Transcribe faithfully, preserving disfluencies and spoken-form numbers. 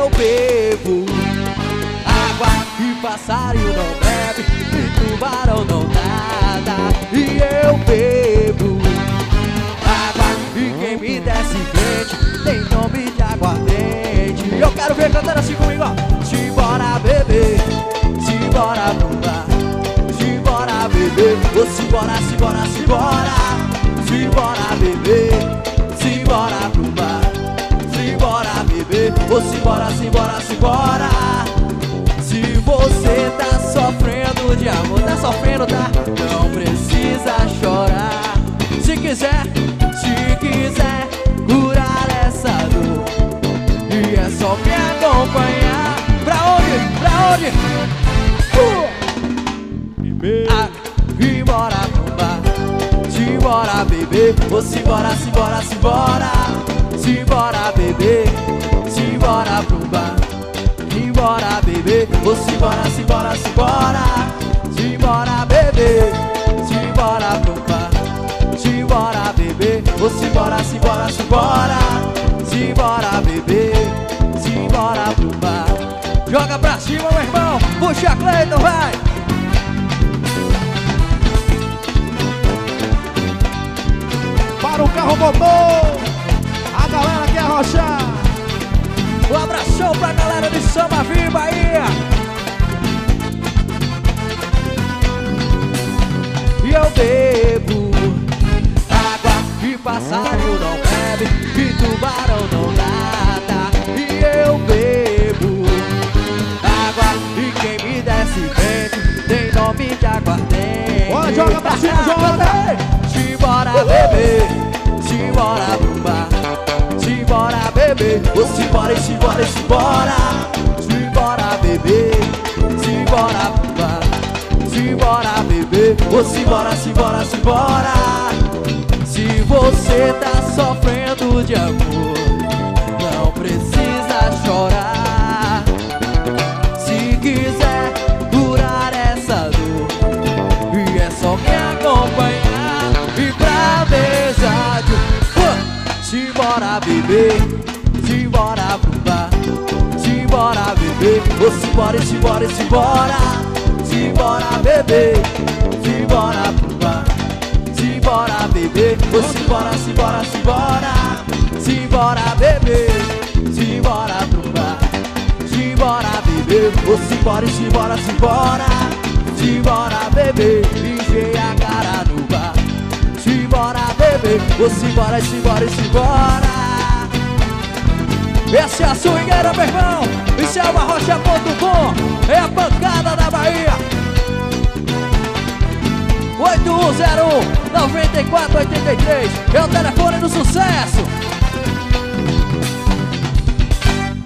eu bebo água e passarinho não bebe, e tubarão não nada. E eu bebo água e quem me desce frente tem nome de aguardente. Eu quero ver cantando assim comigo, ó. Simbora beber, simbora pro bar, simbora beber, ou simbora, simbora, simbora. Simbora beber, simbora pro bar, simbora beber, ou simbora, simbora, simbora. Se você tá sofrendo de amor, tá sofrendo, tá? Não precisa chorar. Se quiser, se quiser curar essa dor, e é só me acompanhar. Pra onde? Pra onde? Uh! Ah, simbora pro bar, simbora beber, ou simbora, simbora, simbora. Simbora beber, simbora pro bar, simbora beber, ou simbora, simbora, simbora. Simbora beber, simbora pro bar, simbora beber, ou simbora, simbora, simbora. Simbora beber, simbora pro bar. Joga pra cima, meu irmão, puxa Cleiton, vai! Para o carro motor, a galera quer arrochar. Um abração pra galera de Samavi, Bahia. E eu bebo água e passarinho não bebe, e tubarão não nada. E eu bebo água e quem me desce vento tem nome de aguardente. Bora, joga pra cima, joga! Simbora beber, simbora pro bar, simbora beber, ou simbora, e simbora, e simbora. Simbora beber, simbora pro bar, simbora beber, ou simbora, simbora, simbora. Se você tá sofrendo de amor, não precisa chorar. Se quiser curar essa dor, e é só me acompanhar. E pra mesa de uh! simbora beber, simbora pro bar, simbora beber, ou simbora, e simbora, e simbora. Simbora beber, simbora pro bar, simbora beber, ou simbora, simbora, simbora. Simbora beber, simbora pro bar, simbora beber, ou simbora, e simbora, simbora. Simbora beber, encher a cara no bar. Simbora beber, ou simbora, simbora, simbora. Essa é a swingueira, meu irmão. Isso é o arrocha ponto com, é a pancada da Bahia. Oito um zero um, nove quatro oito três é o telefone.